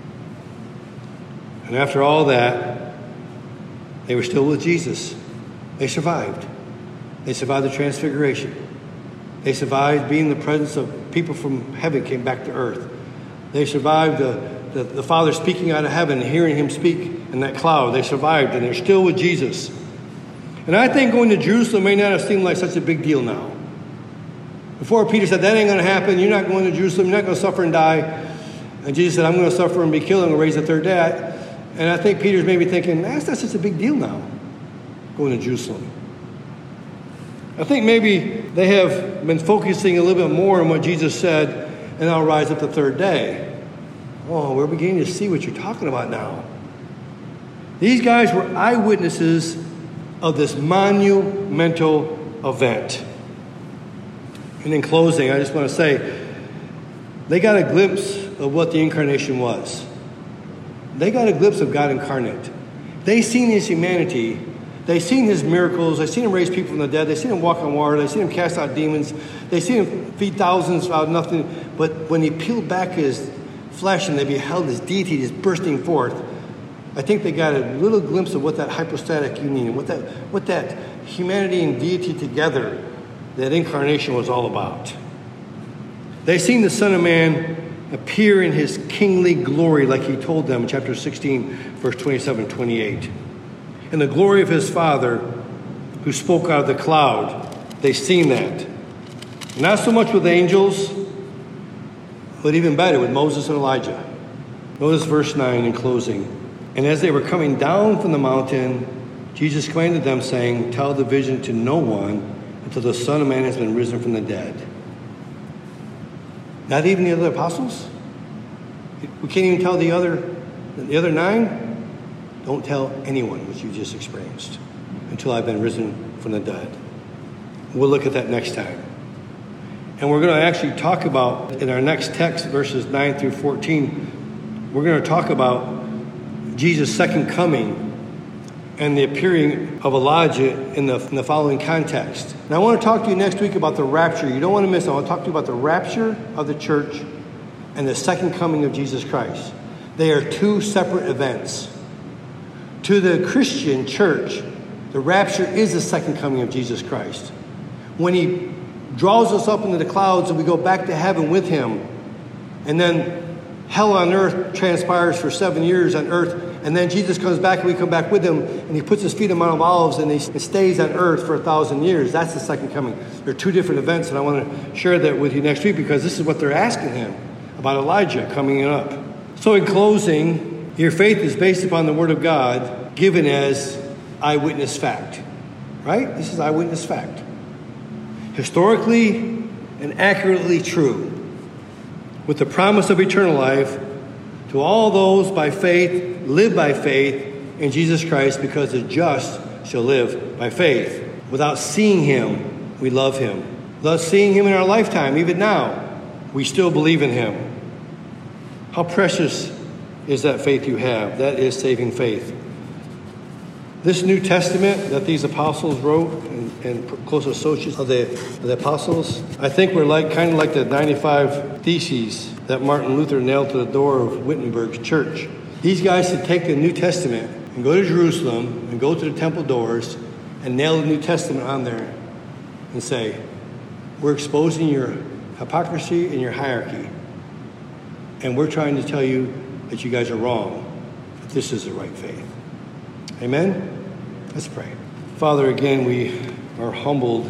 And after all that, they were still with Jesus. They survived. They survived the transfiguration. They survived being in the presence of people from heaven came back to earth. They survived the Father speaking out of heaven and hearing him speak in that cloud. They survived, and they're still with Jesus. And I think going to Jerusalem may not have seemed like such a big deal now. Before, Peter said, that ain't going to happen. You're not going to Jerusalem. You're not going to suffer and die. And Jesus said, I'm going to suffer and be killed and raise the third day. And I think Peter's maybe thinking, that's not such a big deal now, going to Jerusalem. I think maybe they have been focusing a little bit more on what Jesus said, and I'll rise up the third day. Oh, we're beginning to see what you're talking about now. These guys were eyewitnesses of this monumental event. And in closing, I just want to say, they got a glimpse of what the incarnation was. They got a glimpse of God incarnate. They seen his humanity. They seen his miracles. They seen him raise people from the dead. They seen him walk on water. They seen him cast out demons. They seen him feed thousands out of nothing. But when he peeled back his flesh and they beheld his deity just bursting forth, I think they got a little glimpse of what that hypostatic union, what that humanity and deity together, that incarnation was all about. They seen the Son of Man appear in his kingly glory like he told them in chapter 16, verse 27, 28. And the glory of his Father who spoke out of the cloud, they seen that. Not so much with angels, but even better with Moses and Elijah. Notice verse 9 in closing. And as they were coming down from the mountain, Jesus commanded them, saying, tell the vision to no one until the Son of Man has been risen from the dead. Not even the other apostles? We can't even tell the other 9? Don't tell anyone what you just experienced until I've been risen from the dead. We'll look at that next time. And we're going to actually talk about, in our next text, verses 9 through 14, we're going to talk about Jesus' second coming and the appearing of Elijah in the following context. And I want to talk to you next week about the rapture. You don't want to miss it. I want to talk to you about the rapture of the church and the second coming of Jesus Christ. They are two separate events. To the Christian church, the rapture is the second coming of Jesus Christ. When he draws us up into the clouds and we go back to heaven with him, and then hell on earth transpires for 7 years on earth, and then Jesus comes back and we come back with him, and he puts his feet on Mount of Olives and he stays on earth for 1,000 years. That's the second coming. They're two different events, and I want to share that with you next week because this is what they're asking him about Elijah coming up. So in closing, your faith is based upon the Word of God given as eyewitness fact. Right? This is eyewitness fact. Historically and accurately true, with the promise of eternal life to all those by faith, live by faith in Jesus Christ, because the just shall live by faith. Without seeing him, we love him. Without seeing him in our lifetime, even now, we still believe in him. How precious is that faith you have? That is saving faith. This New Testament that these apostles wrote and close associates of the apostles, I think we're kind of like the 95 Theses that Martin Luther nailed to the door of Wittenberg's church. These guys should take the New Testament and go to Jerusalem and go to the temple doors and nail the New Testament on there and say, we're exposing your hypocrisy and your hierarchy. And we're trying to tell you that you guys are wrong, but this is the right faith. Amen? Let's pray. Father, again, we are humbled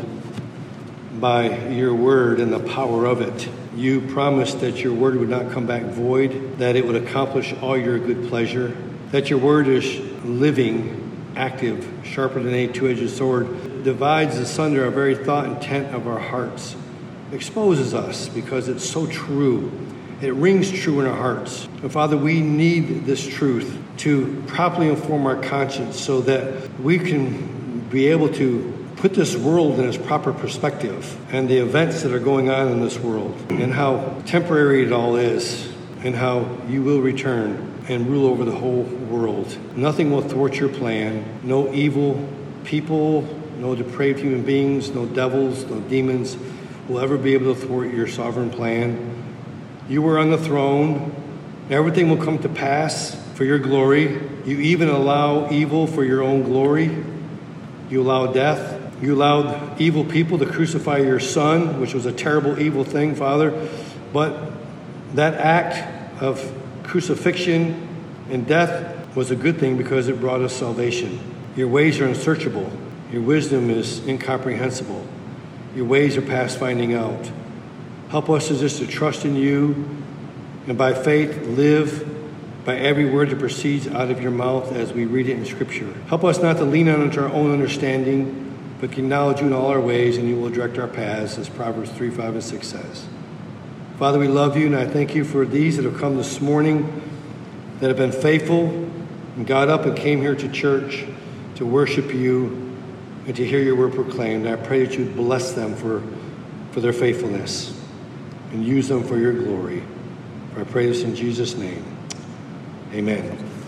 by your word and the power of it. You promised that your word would not come back void, that it would accomplish all your good pleasure, that your word is living, active, sharper than any two-edged sword, divides asunder our very thought and intent of our hearts, exposes us because it's so true. It rings true in our hearts. And Father, we need this truth to properly inform our conscience so that we can be able to put this world in its proper perspective and the events that are going on in this world and how temporary it all is and how you will return and rule over the whole world. Nothing will thwart your plan. No evil people, no depraved human beings, no devils, no demons will ever be able to thwart your sovereign plan. You were on the throne. Everything will come to pass for your glory. You even allow evil for your own glory. You allow death. You allowed evil people to crucify your son, which was a terrible, evil thing, Father. But that act of crucifixion and death was a good thing because it brought us salvation. Your ways are unsearchable. Your wisdom is incomprehensible. Your ways are past finding out. Help us to trust in you and by faith live by every word that proceeds out of your mouth as we read it in Scripture. Help us not to lean on our own understanding, but acknowledge you in all our ways, and you will direct our paths, as Proverbs 3, 5, and 6 says. Father, we love you, and I thank you for these that have come this morning, that have been faithful and got up and came here to church to worship you and to hear your word proclaimed. I pray that you bless them for their faithfulness and use them for your glory. For I pray this in Jesus' name. Amen.